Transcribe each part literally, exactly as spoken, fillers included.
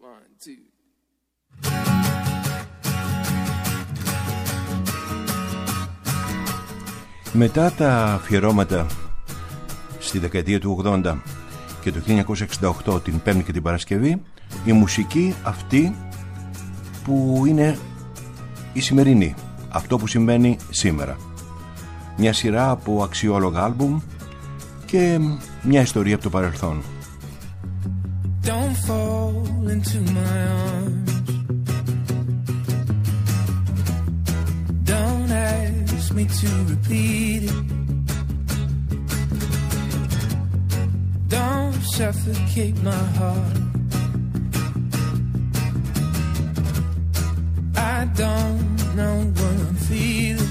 One, two. Μετά τα αφιερώματα στη δεκαετία του ογδόντα και το χίλια εννιακόσια εξήντα οκτώ, την Πέμπτη και την Παρασκευή, η μουσική αυτή που είναι η σημερινή, αυτό που συμβαίνει σήμερα. Μια σειρά από αξιόλογα άλμπουμ και μια ιστορία από το παρελθόν. Don't fall into my arms. Don't ask me to repeat it. Don't suffocate my heart. I don't know what I'm feeling.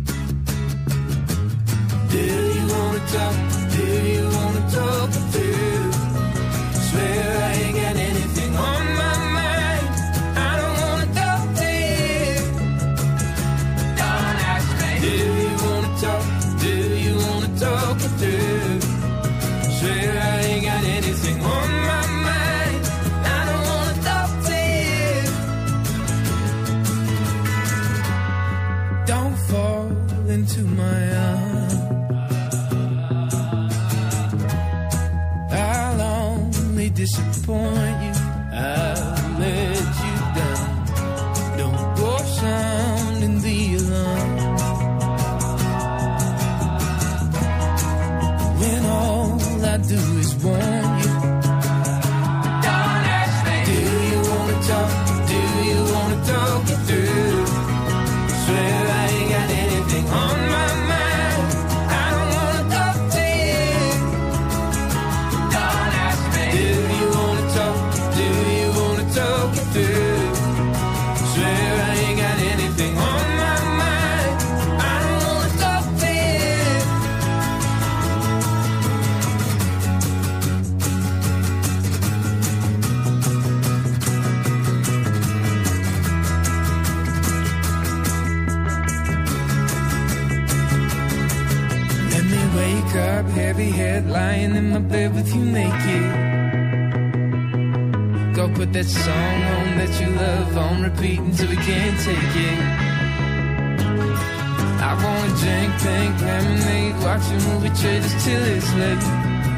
Do you wanna talk? Do you wanna talk it through? Swear I ain't got anything on my mind. I don't wanna talk to you. Don't ask me. Do you wanna talk? Do you wanna talk it through? Swear I ain't got anything on my mind. I don't wanna talk to you. Don't fall into my arms. I'll only disappoint you. I'll let you down. Don't go sounding the alarm when all I do is warn you. Don't ask me. Do you wanna talk? Do you wanna talk it through? Swear I ain't got anything on my mind. I don't wanna talk to you. Don't ask me. Do you wanna talk? Do you wanna talk it through? Swear I ain't got anything on my mind. I don't wanna talk to you. Let me wake up, heavy head, lying in my bed with you naked. Go put that song on that you love on repeat until we can't take it. I wanna drink pink lemonade, watch a movie, trade us till it's late.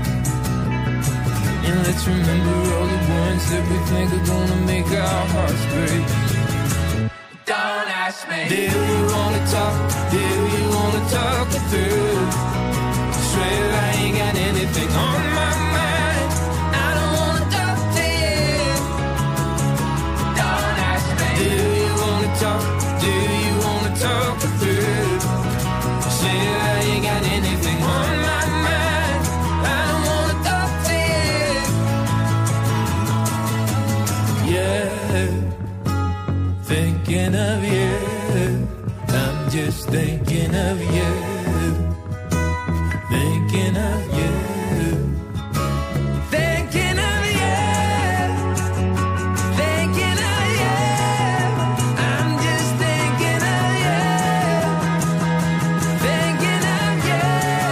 And let's remember all the ones that we think are gonna make our hearts break. Don't ask me. Do you wanna talk? Do you wanna talk it through? Swear I ain't got anything on my mind. I don't wanna talk to you. Don't ask me. Do you wanna talk? Do you wanna talk it through? Swear I ain't got anything on my mind. I don't wanna talk to you. Yeah, thinking of you. I'm just thinking of you. Thinking of you. Thinking of you. Thinking of you. I'm just thinking of you. Thinking of you.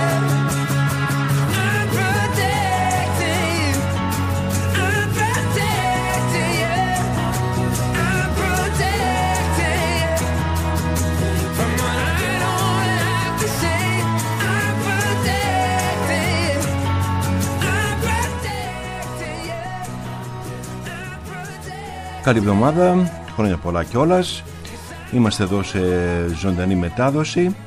I'm protecting you. I'm protecting you. I'm protecting you from what I don't have to say. I'm protecting you. I'm protecting you. I'm protecting you. Καλή εβδομάδα, χρόνια πολλά κιόλας. Είμαστε εδώ σε ζωντανή μετάδοση.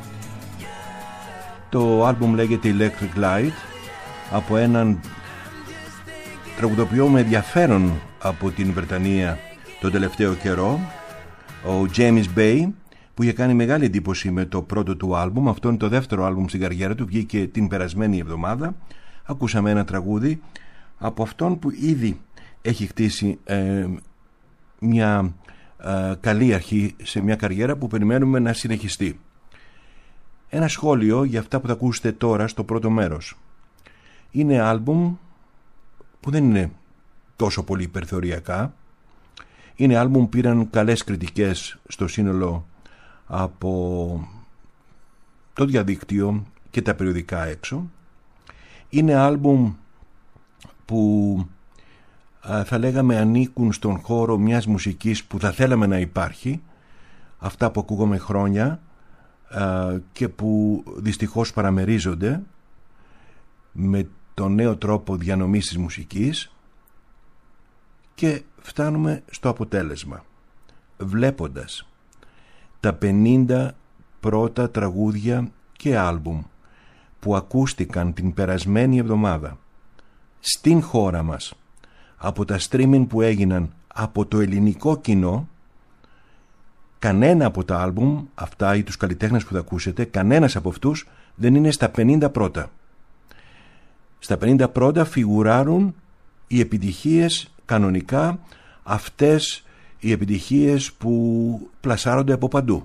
Το άλμπουμ λέγεται Electric Light, από έναν τραγουδοποιό με ενδιαφέρον από την Βρετανία τον τελευταίο καιρό, ο James Bay, που είχε κάνει μεγάλη εντύπωση με το πρώτο του άλμπουμ. Αυτό είναι το δεύτερο άλμπουμ στην καριέρα του, βγήκε την περασμένη εβδομάδα. Ακούσαμε ένα τραγούδι από αυτόν που ήδη έχει χτίσει ε, μια ε, καλή αρχή σε μια καριέρα που περιμένουμε να συνεχιστεί. Ένα σχόλιο για αυτά που θα ακούσετε τώρα στο πρώτο μέρος. Είναι άλμπουμ που δεν είναι τόσο πολύ υπερθεωριακά. Είναι άλμπουμ που πήραν καλές κριτικές στο σύνολο από το διαδίκτυο και τα περιοδικά έξω. Είναι άλμπουμ που θα λέγαμε ανήκουν στον χώρο μιας μουσικής που θα θέλαμε να υπάρχει, αυτά που ακούγαμε χρόνια και που δυστυχώς παραμερίζονται με τον νέο τρόπο διανομής της μουσικής. Και φτάνουμε στο αποτέλεσμα, βλέποντας τα πενήντα πρώτα τραγούδια και άλμπουμ που ακούστηκαν την περασμένη εβδομάδα στην χώρα μας από τα streaming που έγιναν από το ελληνικό κοινό. Κανένα από τα άλμπουμ αυτά ή τους καλλιτέχνες που θα ακούσετε, κανένας από αυτούς δεν είναι στα πενήντα πρώτα. Στα πενήντα πρώτα φιγουράρουν οι επιτυχίες κανονικά, αυτές οι επιτυχίες που πλασάρονται από παντού.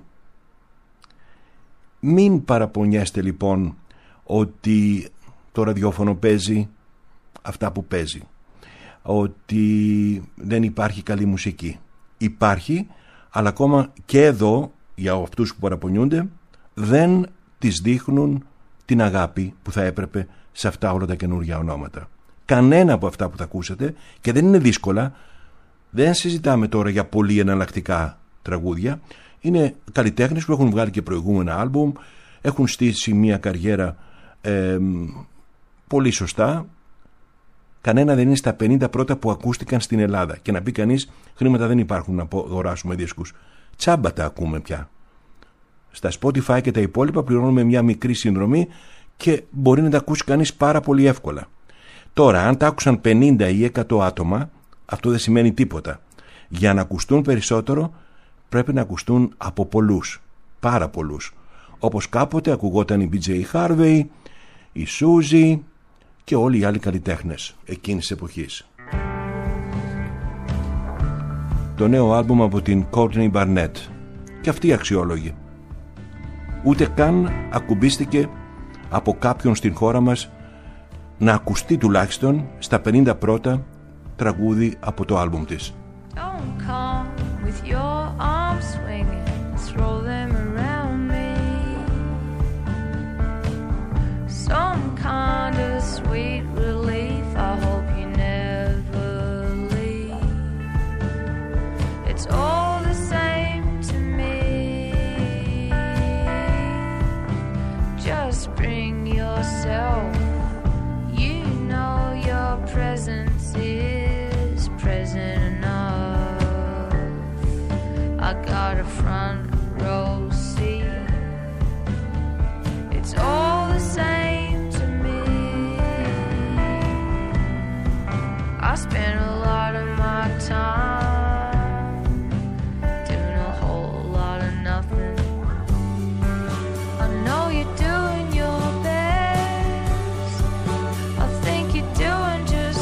Μην παραπονιέστε λοιπόν ότι το ραδιόφωνο παίζει αυτά που παίζει, ότι δεν υπάρχει καλή μουσική. Υπάρχει, αλλά ακόμα και εδώ, για αυτούς που παραπονιούνται, δεν τις δείχνουν την αγάπη που θα έπρεπε σε αυτά όλα τα καινούργια ονόματα. Κανένα από αυτά που θα ακούσετε, και δεν είναι δύσκολα, δεν συζητάμε τώρα για πολύ εναλλακτικά τραγούδια, είναι καλλιτέχνες που έχουν βγάλει και προηγούμενα άλμπουμ, έχουν στήσει μια καριέρα ε, πολύ σωστά. Κανένα δεν είναι στα πενήντα πρώτα που ακούστηκαν στην Ελλάδα. Και να πει κανείς, χρήματα δεν υπάρχουν να αγοράσουμε δίσκους. Τσάμπα τα ακούμε πια. Στα Spotify και τα υπόλοιπα πληρώνουμε μια μικρή συνδρομή και μπορεί να τα ακούσει κανείς πάρα πολύ εύκολα. Τώρα, αν τα άκουσαν πενήντα ή εκατό άτομα, αυτό δεν σημαίνει τίποτα. Για να ακουστούν περισσότερο, πρέπει να ακουστούν από πολλούς. Πάρα πολλούς. Όπως κάποτε ακουγόταν η μπι τζέι Harvey, η Suzy και όλοι οι άλλοι καλλιτέχνες εκείνης της εποχής. Το νέο άλμπουμ από την Courtney Barnett, και αυτή αξιόλογη. Ούτε καν ακουμπίστηκε από κάποιον στην χώρα μας να ακουστεί τουλάχιστον στα πενήντα πρώτα τραγούδι από το άλμπουμ της. Don't come with your arms swinging, throw them around me. Some kind of sweet relief, I hope you never leave. It's all the same to me. Just bring yourself. You know your presence is present enough. I got a front row seat. It's all the same to me. I spend a lot of my time doing a whole lot of nothing. I know you're doing your best. I think you're doing just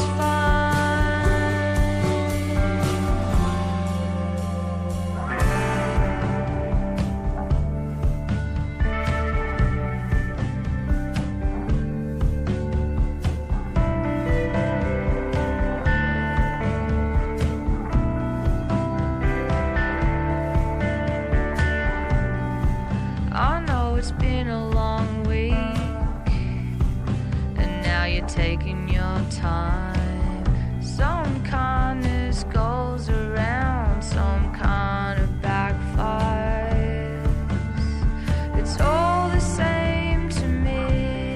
taking your time. Some kindness goes around, some kind of backfires. It's all the same to me.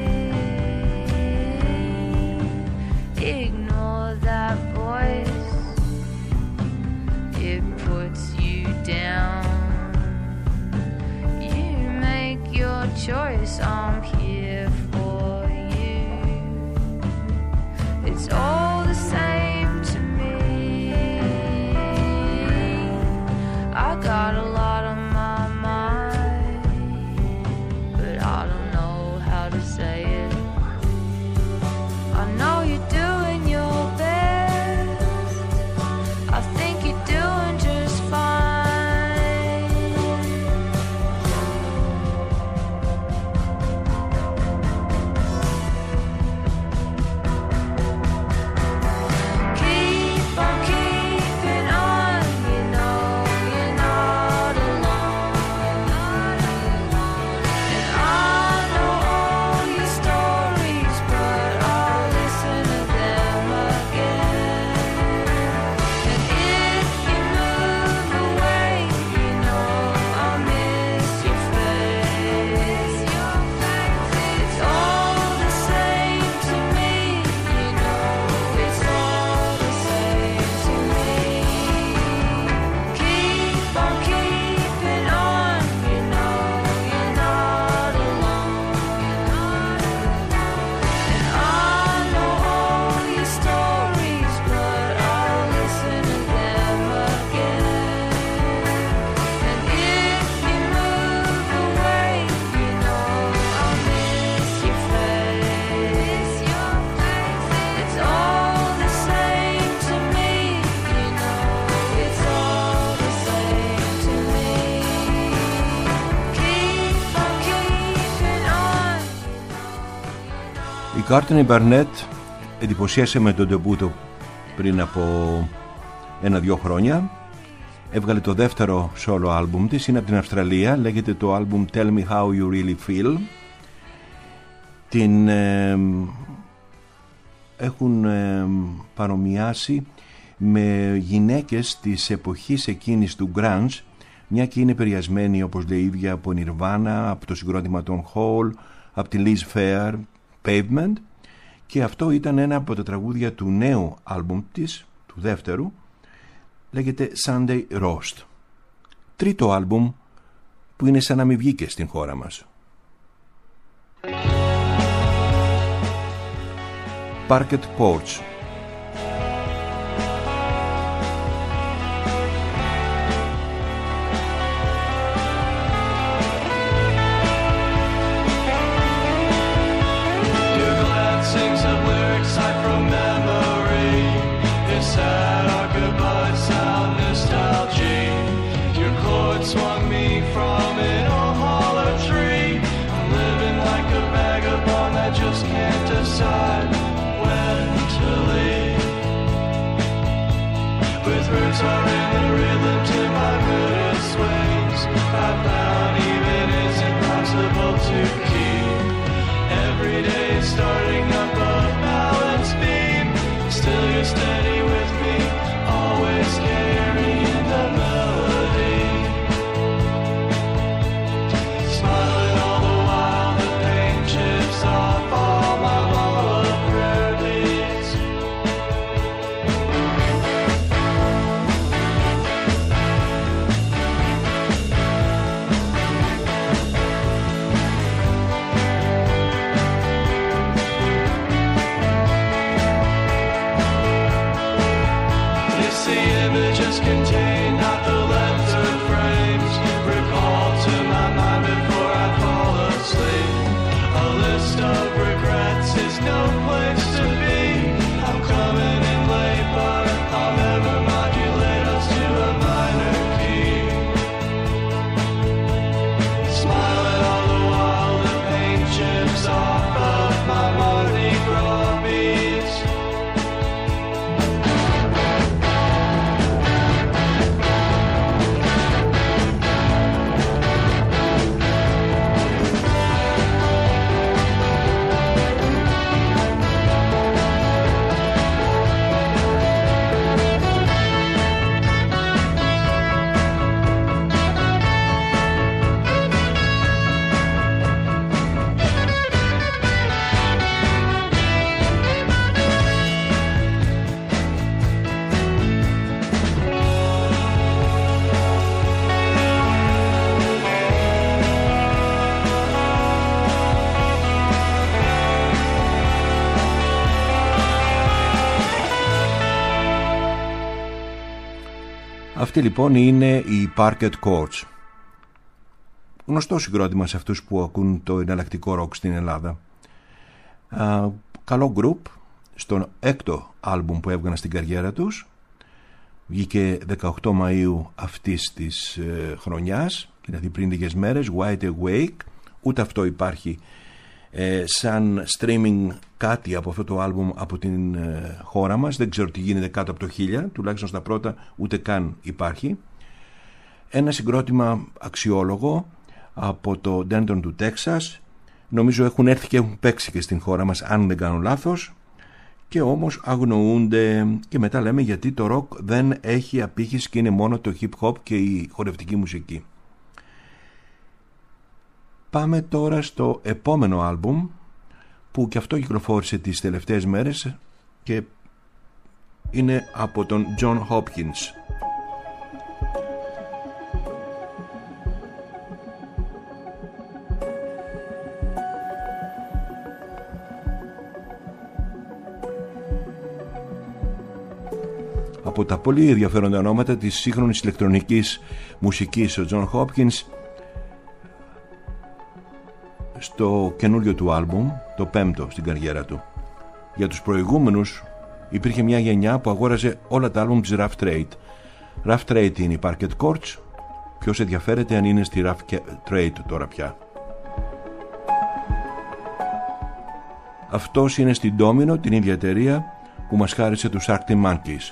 Ignore that voice, it puts you down. You make your choice, I'm here for you. It's all the same to me. I got a lot on my mind, but I don't know how to say it. I know you're doing your best. I think you're doing just fine. Courtney Barnett εντυπωσίασε με τον ντεμπούτο πριν από ένα-δυο χρόνια. Έβγαλε το δεύτερο solo άλμπουμ της, είναι από την Αυστραλία, λέγεται το άλμπουμ Tell Me How You Really Feel. Την ε, έχουν ε, παρομοιάσει με γυναίκες της εποχής εκείνης του grunge, μια και είναι επηρεασμένη, όπως λέει η ίδια, από Nirvana, από το συγκρότημα των Hall, από τη Liz Phair, Pavement, και αυτό ήταν ένα από τα τραγούδια του νέου άλμπουμ της, του δεύτερου, λέγεται Sunday Roast. Τρίτο άλμπουμ που είναι σαν να μην βγήκε στην χώρα μας. Parquet Courts. Αυτή λοιπόν είναι η Parquet Courts. Γνωστό συγκρότημα σε αυτούς που ακούν το εναλλακτικό ροκ στην Ελλάδα. Α, καλό γκρουπ. Στον έκτο άλμπουμ που έβγαλαν στην καριέρα τους, βγήκε δεκαοκτώ Μαΐου αυτής της ε, χρονιάς, δηλαδή πριν λίγες μέρες, Wide Awake. Ούτε αυτό υπάρχει ε, σαν streaming κάτι από αυτό το άλμπουμ από την ε, χώρα μας. Δεν ξέρω τι γίνεται κάτω από το χίλια, τουλάχιστον στα πρώτα ούτε καν υπάρχει. Ένα συγκρότημα αξιόλογο από το Denton του Τέξας. Νομίζω έχουν έρθει και έχουν παίξει και στην χώρα μας, αν δεν κάνω λάθος, και όμως αγνοούνται. Και μετά λέμε γιατί το ροκ δεν έχει απήχηση και είναι μόνο το hip hop και η χορευτική μουσική. Πάμε τώρα στο επόμενο άλμπουμ που και αυτό κυκλοφόρησε τις τελευταίες μέρες και είναι από τον John Hopkins. Από τα πολύ ενδιαφέροντα ονόματα της σύγχρονης ηλεκτρονικής μουσικής, ο John Hopkins, στο καινούριο του άλμπουμ, το πέμπτο στην καριέρα του. Για τους προηγούμενους υπήρχε μια γενιά που αγόραζε όλα τα άλμπουμ της Rough Trade. Rough Trade είναι η Parquet Courts. Ποιος ενδιαφέρεται αν είναι στη Rough Trade τώρα πια. Αυτός είναι στην Domino, την ίδια εταιρεία που μας χάρισε τους Arctic Monkeys.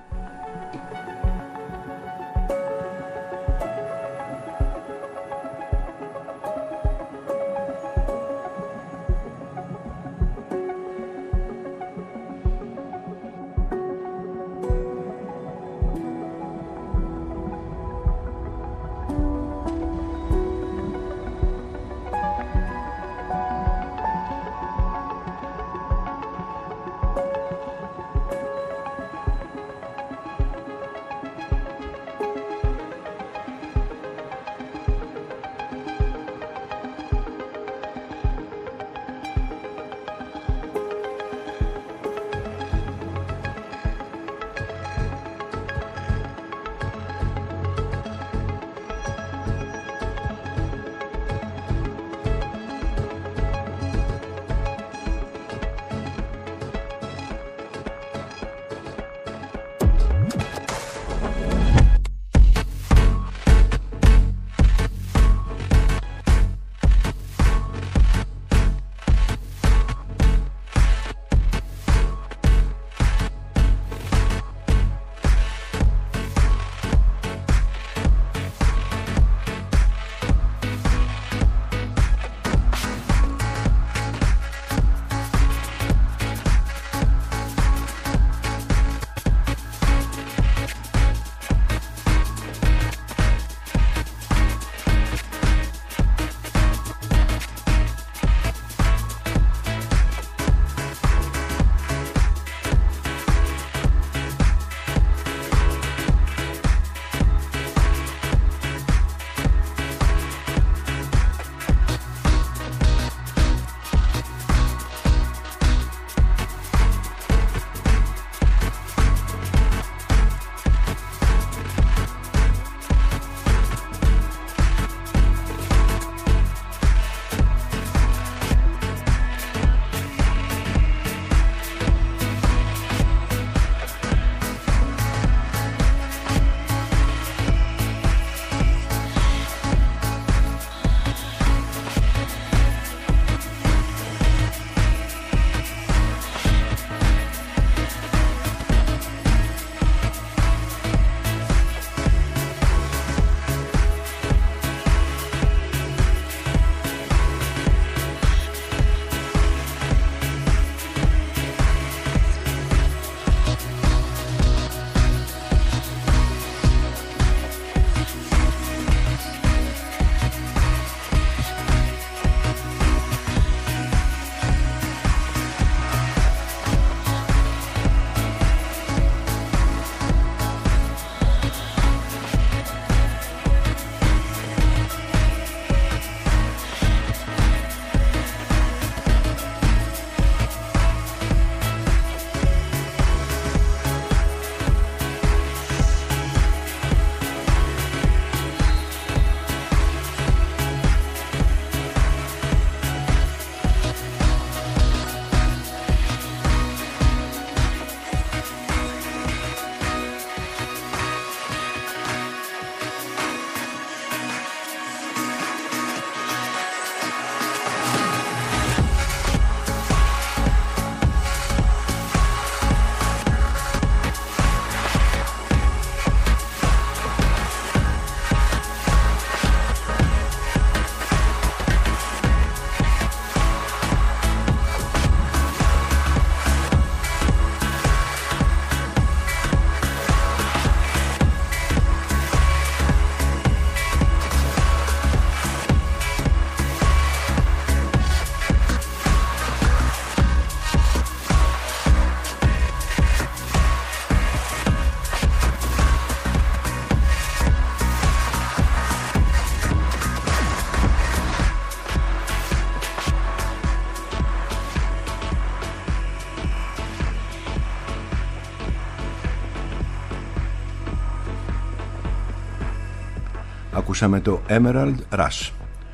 Ακούσαμε το Emerald Rush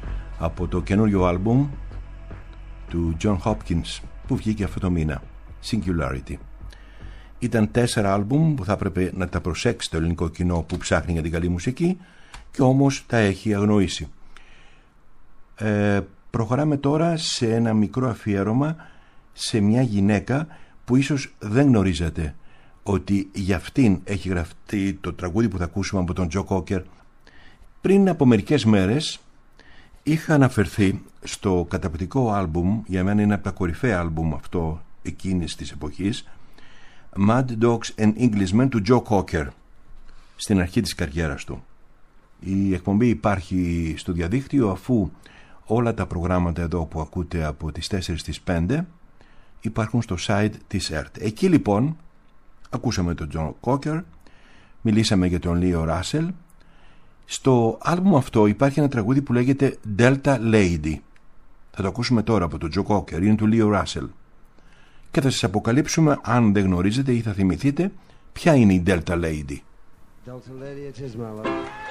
από το καινούριο άλμπουμ του John Hopkins που βγήκε αυτό το μήνα, Singularity. Ήταν τέσσερα άλμπουμ που θα έπρεπε να τα προσέξει το ελληνικό κοινό που ψάχνει για την καλή μουσική και όμως τα έχει αγνοήσει. Ε, προχωράμε τώρα σε ένα μικρό αφιέρωμα σε μια γυναίκα που ίσως δεν γνωρίζετε ότι για αυτήν έχει γραφτεί το τραγούδι που θα ακούσουμε από τον Τζο Κόκερ. Πριν από μερικές μέρες είχα αναφερθεί στο καταπληκτικό άλμπουμ, για μένα είναι από τα κορυφαία άλμπουμ αυτό εκείνης της εποχής, Mad Dogs and Englishmen του Τζο Κόκερ, στην αρχή της καριέρας του. Η εκπομπή υπάρχει στο διαδίκτυο, αφού όλα τα προγράμματα εδώ που ακούτε από τις τέσσερις στις πέντε υπάρχουν στο site της ΕΡΤ. Εκεί λοιπόν ακούσαμε τον Τζο Κόκερ, μιλήσαμε για τον Λίο Ράσελ. Στο άλμπουμ αυτό υπάρχει ένα τραγούδι που λέγεται Delta Lady. Θα το ακούσουμε τώρα από τον Τζο Κόκερ, είναι του Λίο Ράσελ. Και θα σας αποκαλύψουμε, αν δεν γνωρίζετε ή θα θυμηθείτε, ποια είναι η Delta Lady. Delta Lady, it is, my love.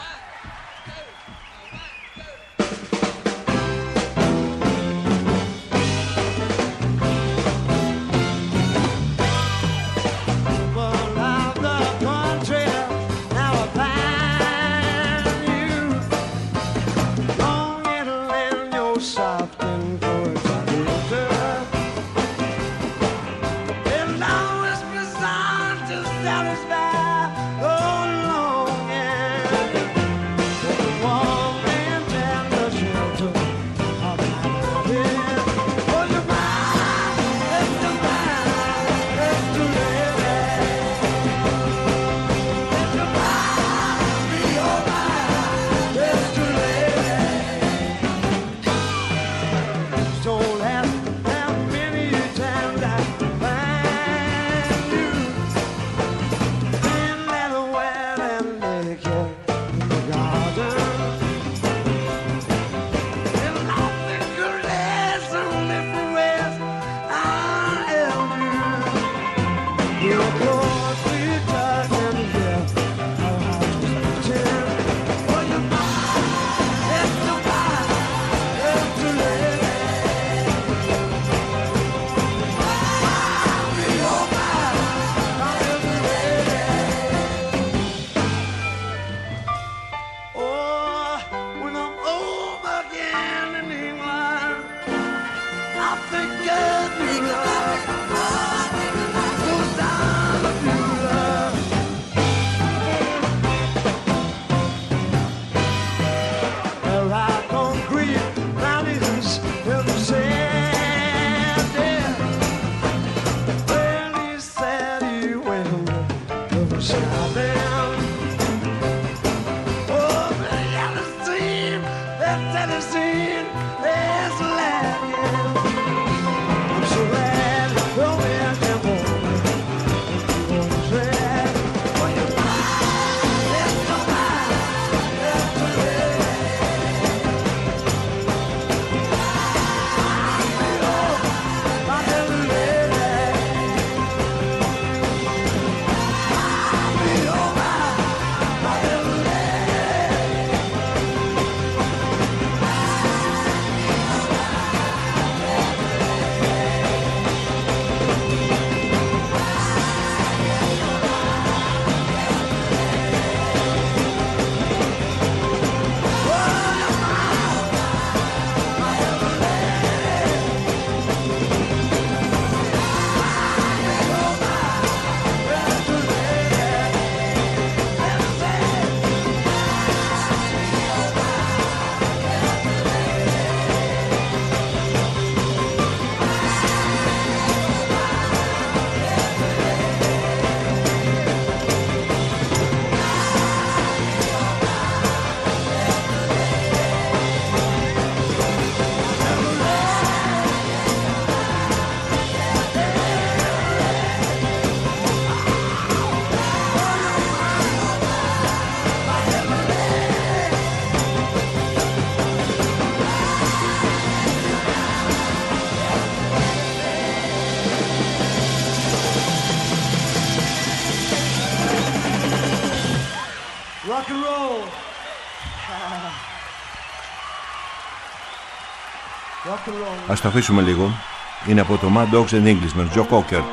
Ας το αφήσουμε λίγο. Είναι από το Mad Dogs and Englishmen, Τζο Κόκερ.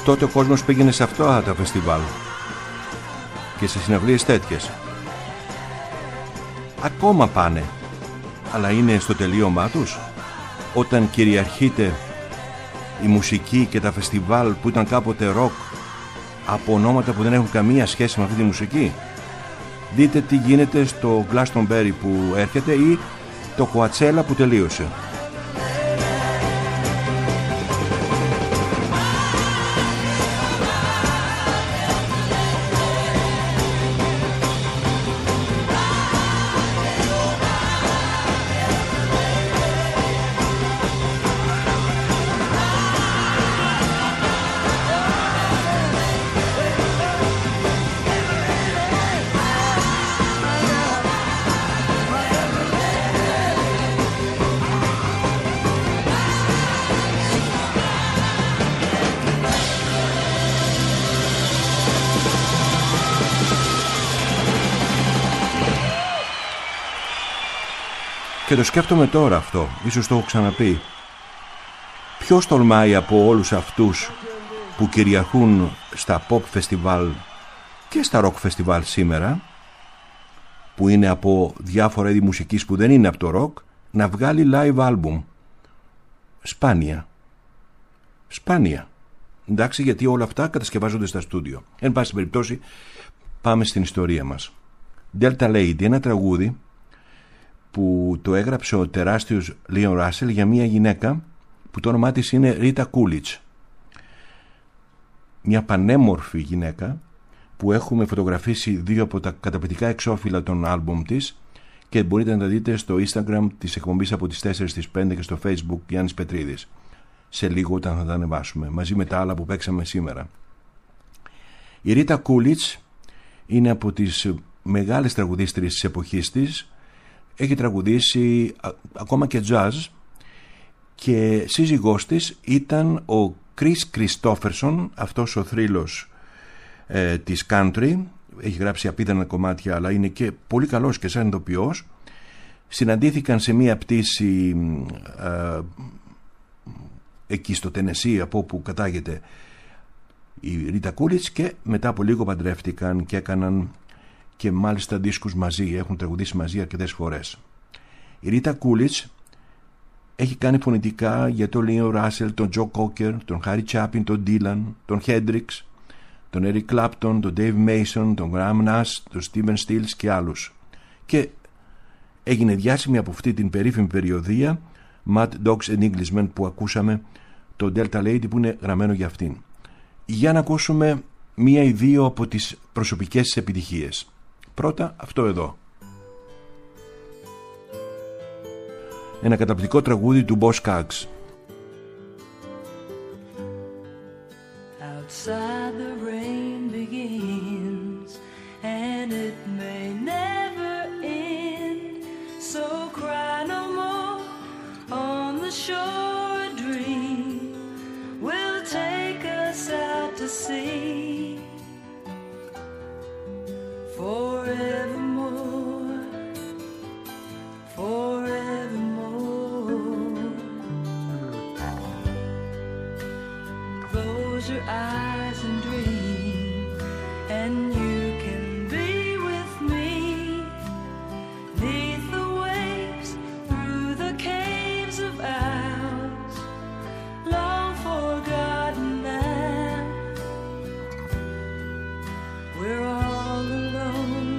Τότε ο κόσμος πήγαινε σε αυτά τα φεστιβάλ και σε συναυλίες τέτοιες. Ακόμα πάνε, αλλά είναι στο τελείωμά τους, όταν κυριαρχείται η μουσική και τα φεστιβάλ που ήταν κάποτε ροκ από ονόματα που δεν έχουν καμία σχέση με αυτή τη μουσική. Δείτε τι γίνεται στο Glastonbury που έρχεται ή το Coachella που τελείωσε. Και το σκέφτομαι τώρα αυτό, ίσως το έχω ξαναπεί. Ποιος τολμάει από όλους αυτούς που κυριαρχούν στα pop festival και στα rock festival σήμερα, που είναι από διάφορα είδη μουσικής που δεν είναι από το rock, να βγάλει live album? Σπάνια. Σπάνια. Εντάξει, γιατί όλα αυτά κατασκευάζονται στα στούντιο. Εν πάση περιπτώσει, πάμε στην ιστορία μας. Delta Lady, ένα τραγούδι που το έγραψε ο τεράστιος Leon Russell για μια γυναίκα που το όνομά της είναι Rita Coolidge. Μια πανέμορφη γυναίκα που έχουμε φωτογραφίσει δύο από τα καταπληκτικά εξώφυλλα των άλμπουμ της και μπορείτε να τα δείτε στο Instagram της εκπομπής από τις τέσσερις στις πέντε και στο Facebook Γιάννης Πετρίδης. Σε λίγο όταν θα τα ανεβάσουμε, μαζί με τα άλλα που παίξαμε σήμερα. Η Rita Coolidge είναι από τις μεγάλες τραγουδίστριες της εποχής της. Έχει τραγουδήσει α, ακόμα και jazz, και σύζυγός της ήταν ο Chris Christopherson, αυτός ο θρύλος ε, της country. Έχει γράψει απίθανα κομμάτια, αλλά είναι και πολύ καλός και σαν ηθοποιός. Συναντήθηκαν σε μία πτήση ε, εκεί στο Τενεσί, από όπου κατάγεται η Rita Coolidge, και μετά από λίγο παντρεύτηκαν και έκαναν και μάλιστα δίσκους μαζί, έχουν τραγουδήσει μαζί αρκετές φορές. Η Rita Coolidge έχει κάνει φωνητικά για τον Leon Russell, τον Joe Cocker, τον Harry Chapin, τον Dylan, τον Hendrix, τον Eric Clapton, τον Dave Mason, τον Graham Nash, τον Steven Stills και άλλους. Και έγινε διάσημη από αυτή την περίφημη περιοδία Mad Dogs and Englishmen που ακούσαμε, το Delta Lady που είναι γραμμένο για αυτήν. Για να ακούσουμε μία ή δύο από τις προσωπικές της επιτυχίες. Πρώτα αυτό εδώ. Ένα καταπληκτικό τραγούδι του Boss Scaggs. Outside the rain begins and it may never end, so cry no more on the shore. A dream will take us out to sea forevermore, forevermore. Close your eyes and dream, and you can be with me, 'neath the waves, through the caves of ours, long forgotten now. We're all alone,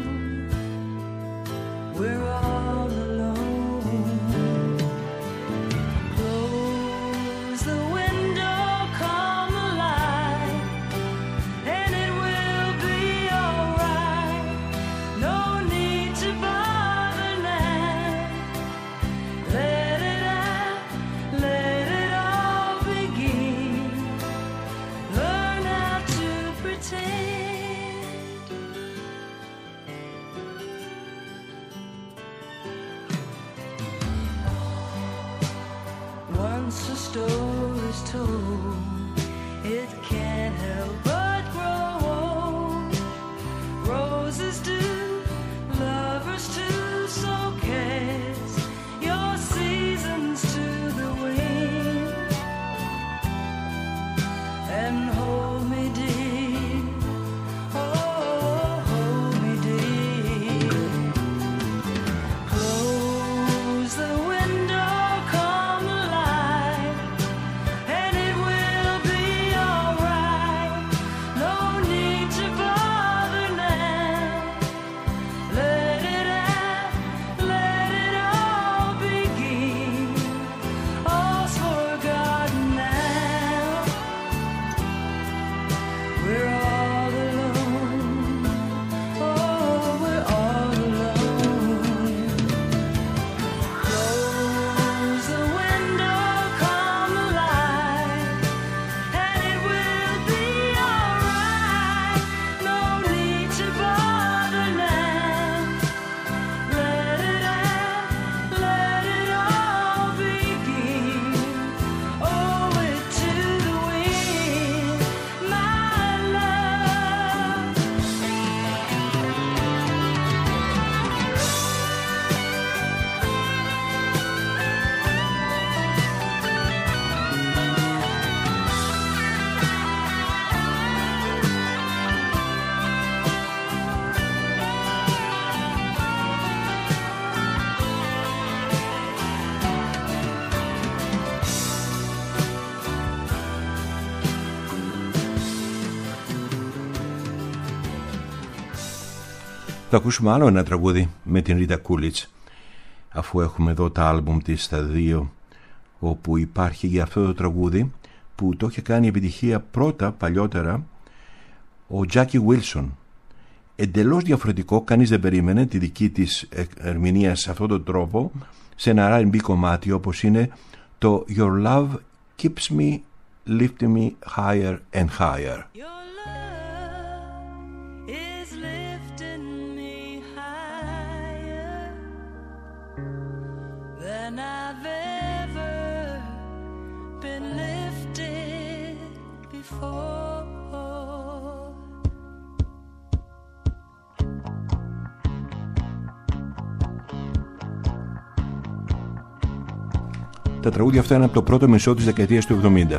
we're all alone. Close the window, calm the light, and it will be alright. No need to bother now. Let it out, let it all begin. Learn how to pretend. Once a story's told, it can't help but grow old. Roses do, lovers too, so cast your seasons to the wind and hold Θα ακούσουμε άλλο ένα τραγούδι με την Ρίτα Κούλιτς, αφού έχουμε εδώ τα άλμπουμ της στα δύο, όπου υπάρχει για αυτό το τραγούδι που το είχε κάνει επιτυχία πρώτα παλιότερα ο Τζάκι Βίλσον. Εντελώς διαφορετικό, κανείς δεν περίμενε τη δική της ερμηνεία σε αυτόν τον τρόπο σε ένα αρ εν μπι κομμάτι όπως είναι το Your Love Keeps Me Lifting Me Higher and Higher. Τα τραγούδια αυτά είναι από το πρώτο μισό της δεκαετίας του εβδομήντα.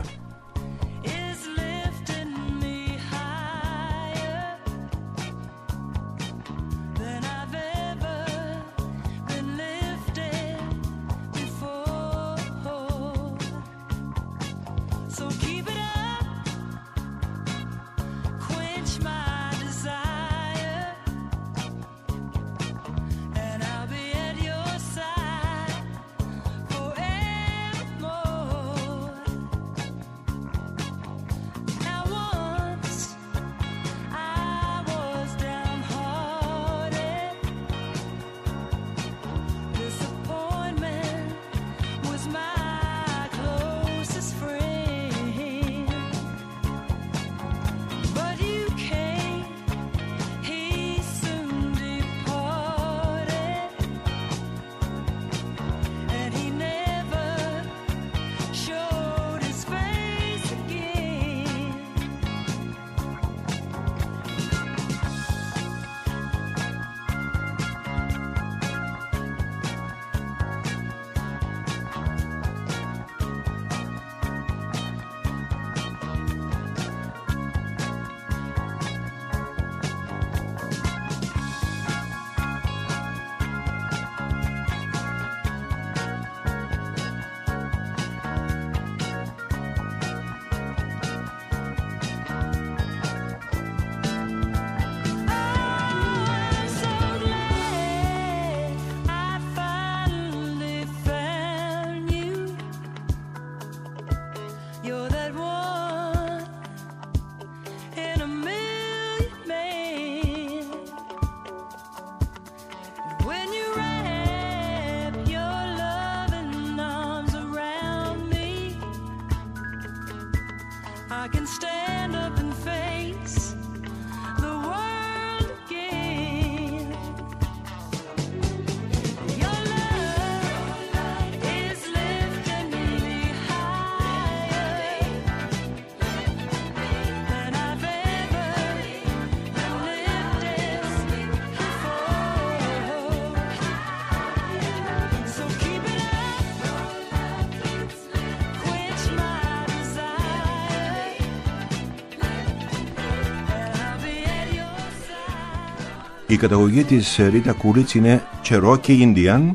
Η καταγωγή της Ρίτα Κούλιτς είναι Cherokee Indian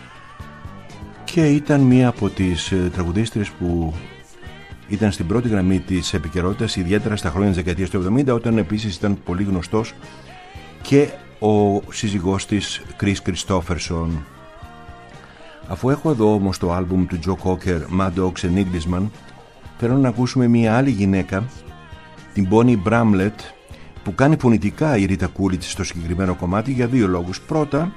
και ήταν μία από τις τραγουδίστρες που ήταν στην πρώτη γραμμή της επικαιρότητας, ιδιαίτερα στα χρόνια της δεκαετίας του εβδομήντα, όταν επίσης ήταν πολύ γνωστός και ο σύζυγός της Chris Christopherson. Αφού έχω εδώ όμως το άλμπουμ του Joe Cocker, Mad Dogs and Englishman, θέλω να ακούσουμε μία άλλη γυναίκα, την Bonnie Bramlett, που κάνει φωνητικά η Ρίτα Κούλιτς στο συγκεκριμένο κομμάτι για δύο λόγους. Πρώτα,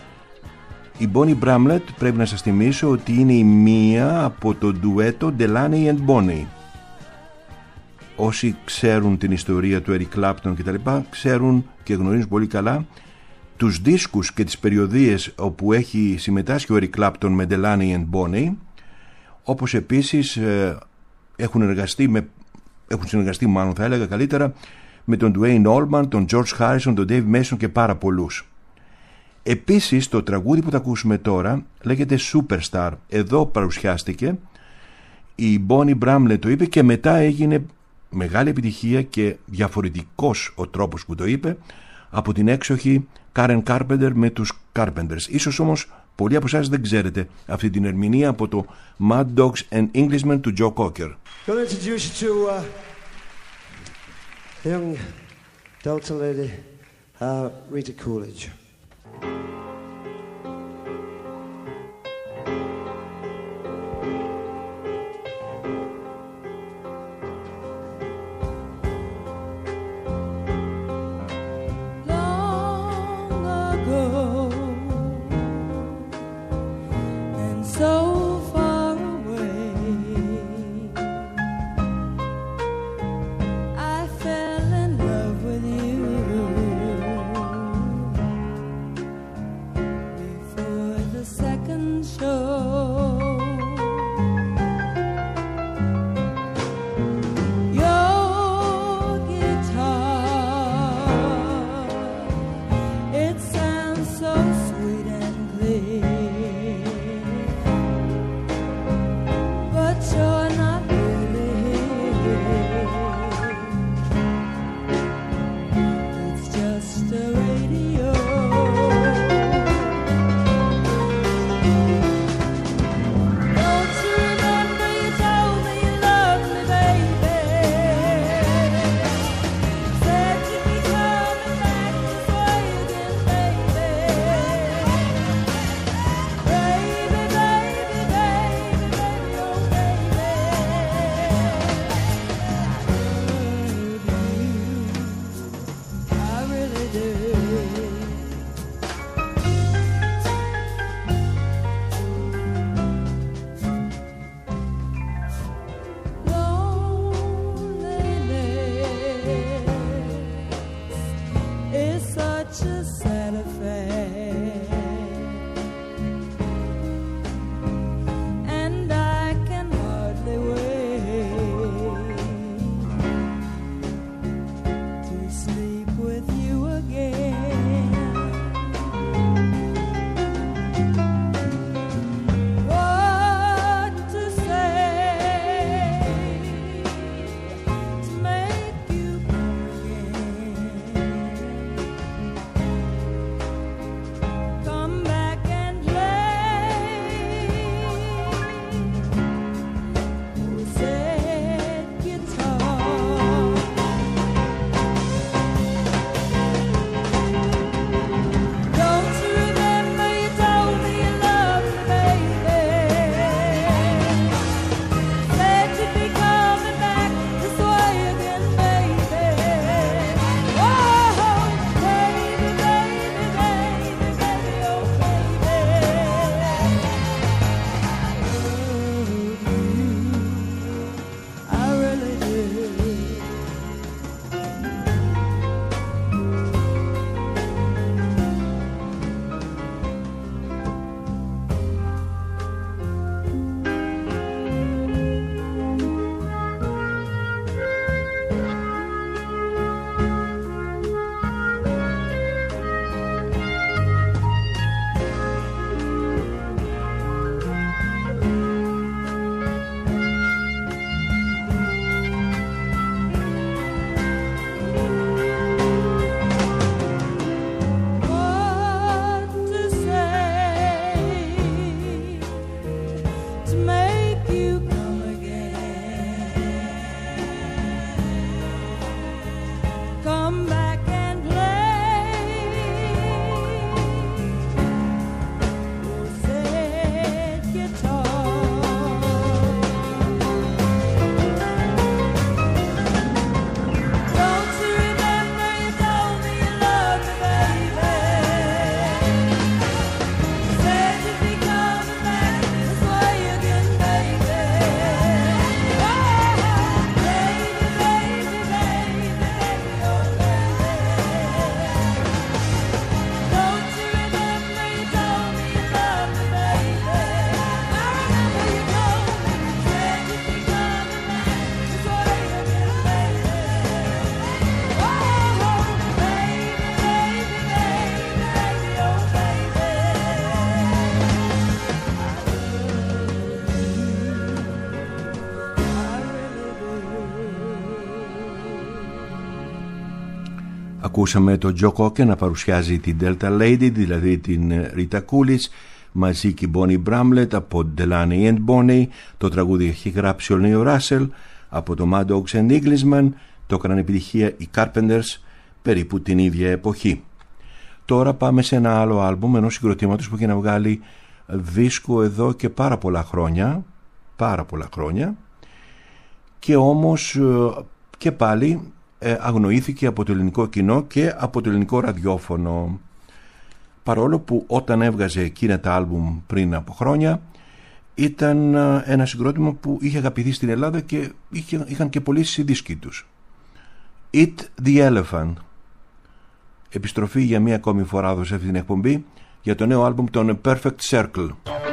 η Bonnie Bramlett πρέπει να σας θυμίσω ότι είναι η μία από το ντουέτο Delaney and Bonnie. Όσοι ξέρουν την ιστορία του Eric Clapton κτλ. Ξέρουν και γνωρίζουν πολύ καλά τους δίσκους και τις περιοδίες όπου έχει συμμετάσχει ο Eric Clapton με Delaney and Bonnie, όπως επίσης ε, έχουν εργαστεί με, έχουν συνεργαστεί μάλλον θα έλεγα καλύτερα με τον Dwayne Allman, τον George Harrison, τον Dave Mason και πάρα πολλούς. Επίσης το τραγούδι που θα ακούσουμε τώρα λέγεται Superstar. Εδώ παρουσιάστηκε, η Bonnie Bramlett το είπε και μετά έγινε μεγάλη επιτυχία και διαφορετικός ο τρόπος που το είπε από την έξοχη Karen Carpenter με τους Carpenters. Ίσως όμως πολλοί από εσάς δεν ξέρετε αυτή την ερμηνεία από το Mad Dogs and Englishmen του Joe Cocker. Gonna introduce you to uh, young Delta lady, uh, Rita Coolidge. Ακούσαμε τον Τζο Κόκε να παρουσιάζει την Delta Lady, δηλαδή την Ρίτα Κούλιτς, μαζί και η Bonnie Bramlett από Delaney and Bonnie. Το τραγούδι έχει γράψει ο Νέο Ράσελ. Από το Mad Dogs and Englishman το έκαναν επιτυχία οι Carpenters περίπου την ίδια εποχή. Τώρα πάμε σε ένα άλλο άλμπουμ ενός συγκροτήματος που έχει να βγάλει δίσκο εδώ και πάρα πολλά χρόνια, πάρα πολλά χρόνια, και όμως και πάλι αγνοήθηκε από το ελληνικό κοινό και από το ελληνικό ραδιόφωνο, παρόλο που όταν έβγαζε εκείνα τα άλμπουμ πριν από χρόνια ήταν ένα συγκρότημα που είχε αγαπηθεί στην Ελλάδα και είχε, είχαν και πωλήσει οι δίσκοι τους. Eat the Elephant. Επιστροφή για μία ακόμη φορά εδώ σε αυτή την εκπομπή για το νέο άλμπουμ των Perfect Circle.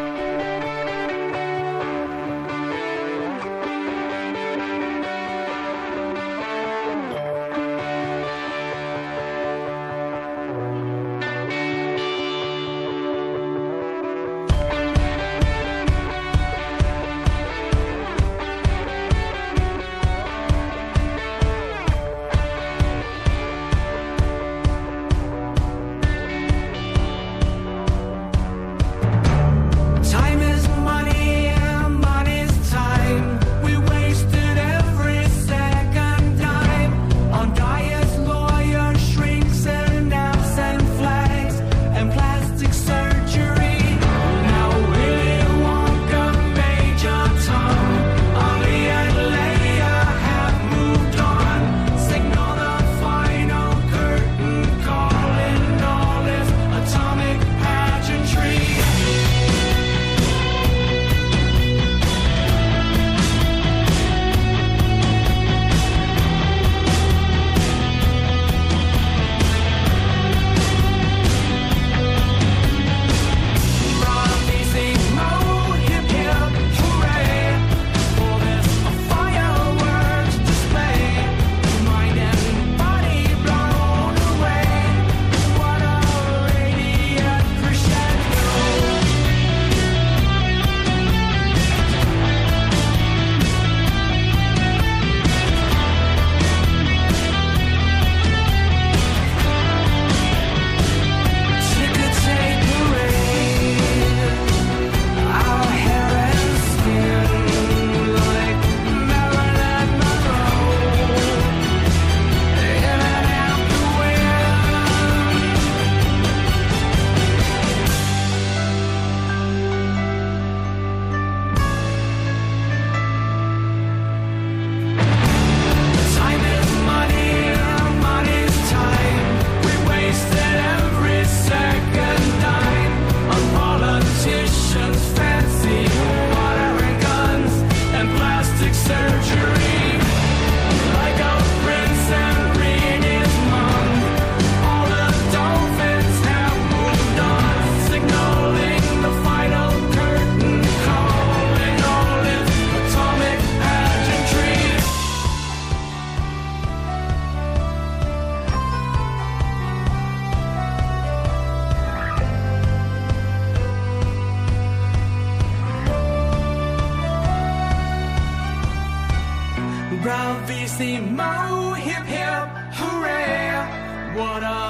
Bravissimo, hip hip, hooray! What a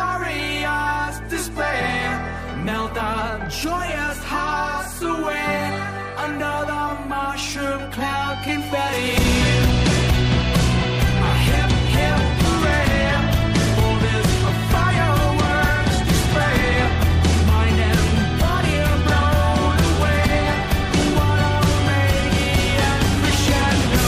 glorious display! Melt the joyous hearts away under the mushroom cloud confetti. A hip hip hooray for this fireworks display. Mind and body are blown away. What a radiant crescendo!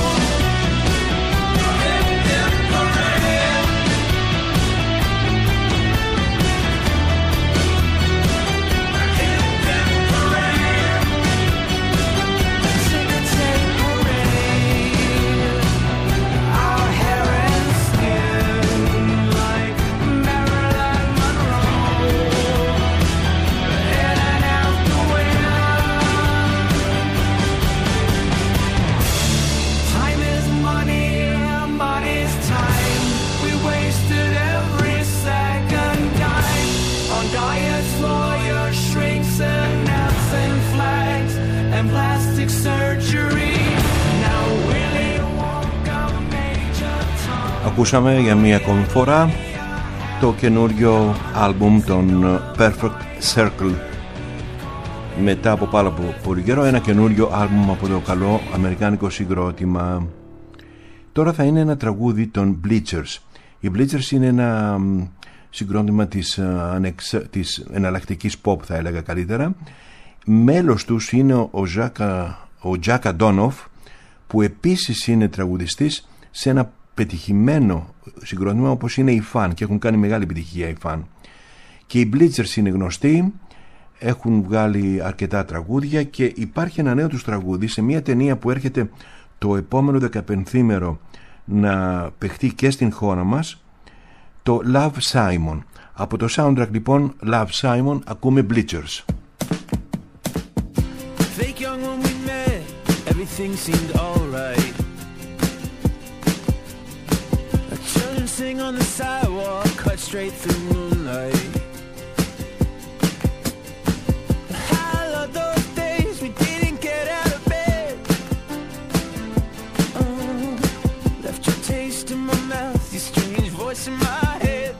Ακούσαμε για μία ακόμη φορά το καινούριο άλμπουμ των Perfect Circle. Μετά από πάρα πολύ καιρό ένα καινούριο άλμπουμ από το καλό αμερικάνικο συγκρότημα. Τώρα θα είναι ένα τραγούδι των Bleachers. Οι Bleachers είναι ένα συγκρότημα της, ανεξ, της εναλλακτικής pop, θα έλεγα καλύτερα. Μέλος τους είναι ο Ζάκα, ο Jack Antonoff, που επίσης είναι τραγουδιστής σε ένα πετυχημένο συγκρότημα όπως είναι οι Fun, και έχουν κάνει μεγάλη επιτυχία οι Fun. Και οι Bleachers είναι γνωστοί, έχουν βγάλει αρκετά τραγούδια και υπάρχει ένα νέο τους τραγούδι σε μια ταινία που έρχεται το επόμενο δεκαπενθήμερο να παιχτεί και στην χώρα μας, το Love Simon. Από το soundtrack λοιπόν Love Simon ακούμε Bleachers. Fake young when we met, everything seemed alright. A children sing on the sidewalk, cut straight through moonlight. I love those days we didn't get out of bed. Oh, left your taste in my mouth, your strange voice in my head.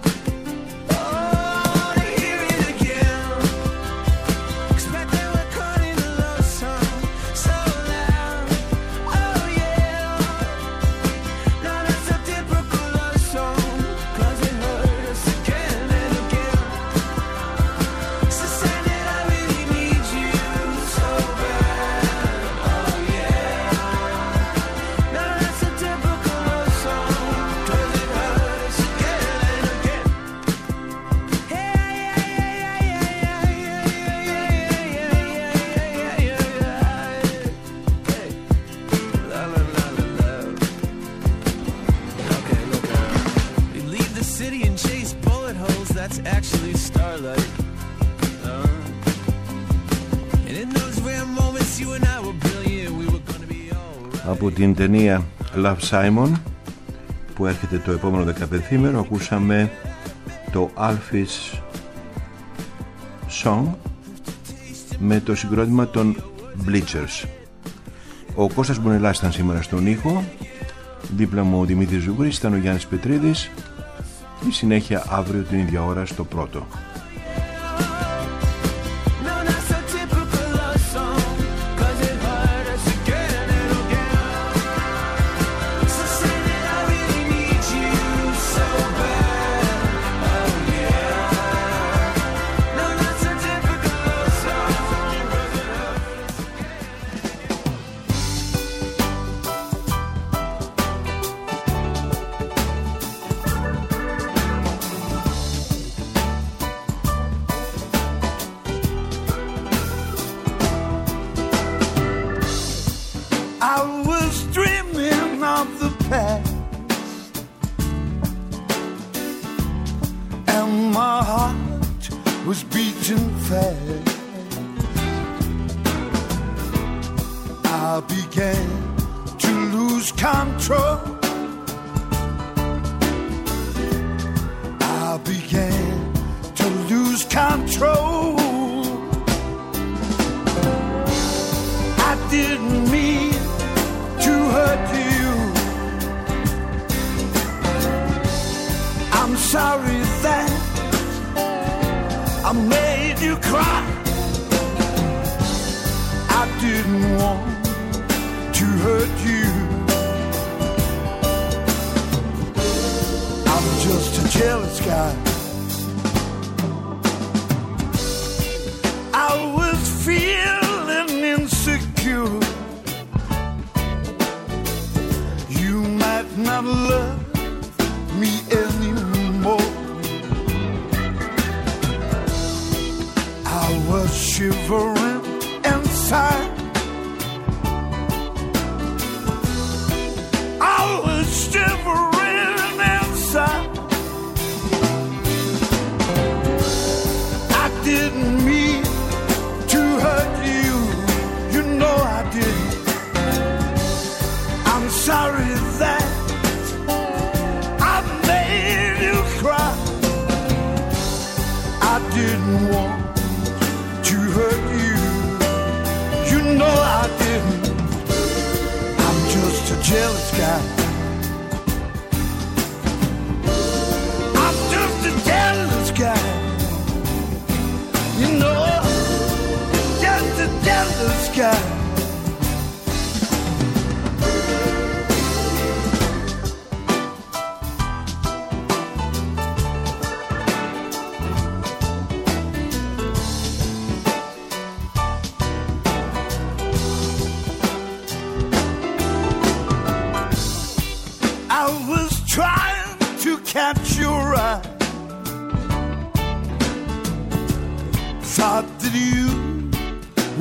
Actually starlight. Uh, and in those rare moments you and I were brilliant, we were gonna be alright. Από την ταινία Love Simon που έρχεται το επόμενο δεκαπενθήμερο ακούσαμε το Alfie's Song με το συγκρότημα των Bleachers. Ο Κώστας Μπουνελάς ήταν σήμερα στον ήχο, δίπλα μου ο Δημήτρης Ζούγκρης, ήταν ο Γιάννης Πετρίδης. Η συνέχεια αύριο την ίδια ώρα στο πρώτο.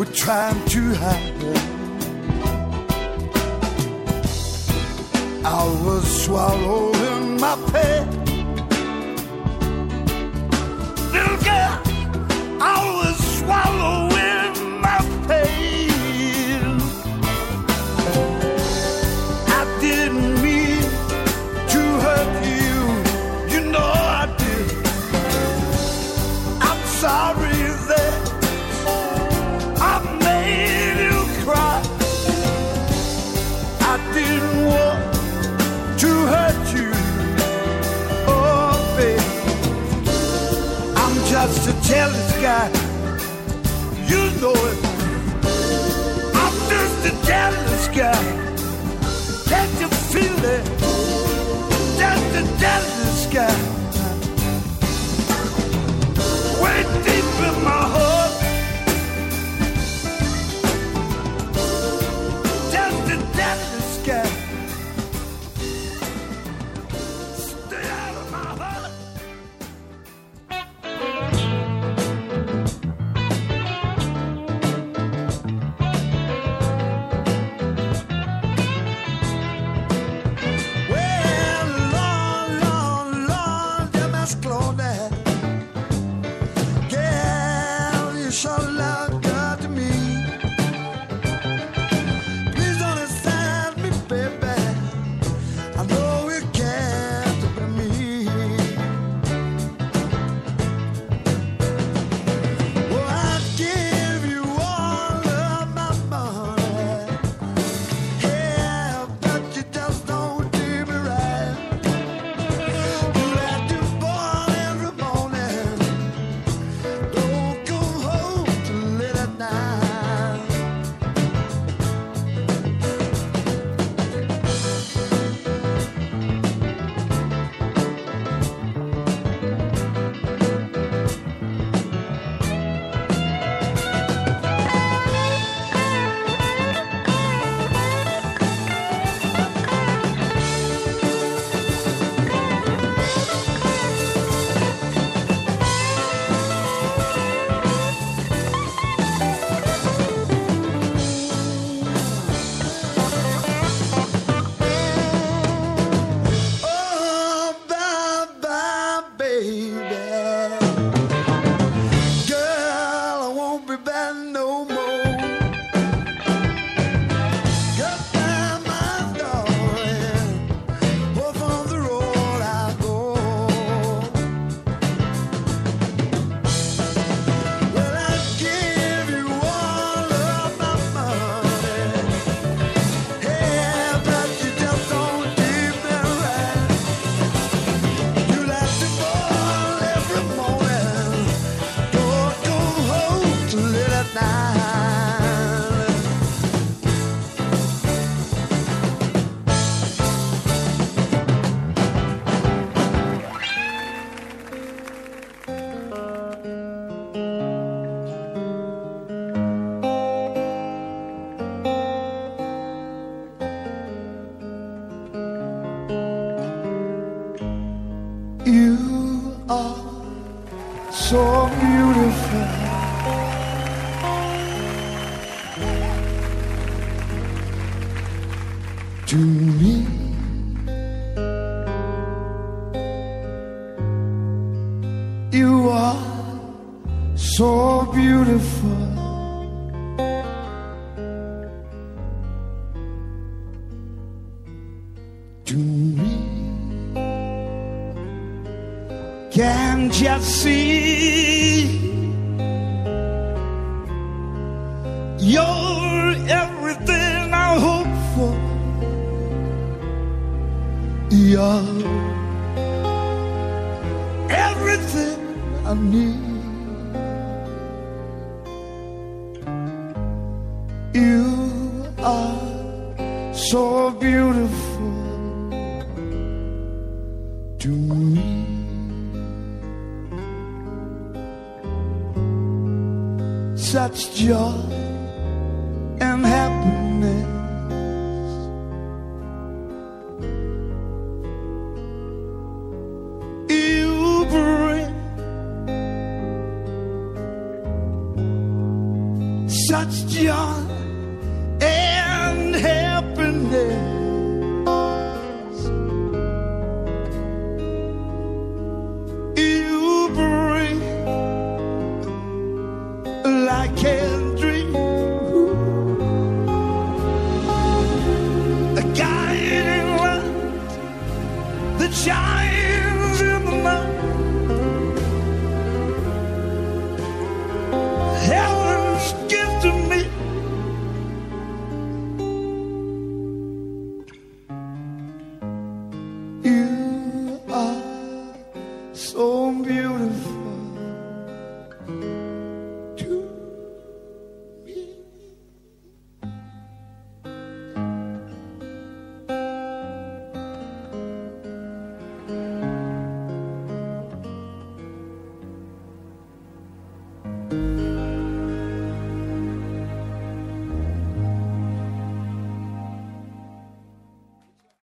trying to hide it. I was swallowing my pain. Little girl, I was swallowing my pain. I didn't mean to hurt you, you know I did. I'm sorry that I made you cry. I didn't want to hurt you, oh baby. I'm just a jealous guy, you know it. I'm just a jealous guy, can't you feel it? Just a jealous guy, way deep in my heart. Just a jealous guy. So beautiful, to me. You are so beautiful, to me. Can't you see? You're everything I hope for. You're everything I need. You are so beautiful to me. Such joy and happiness. You bring touched your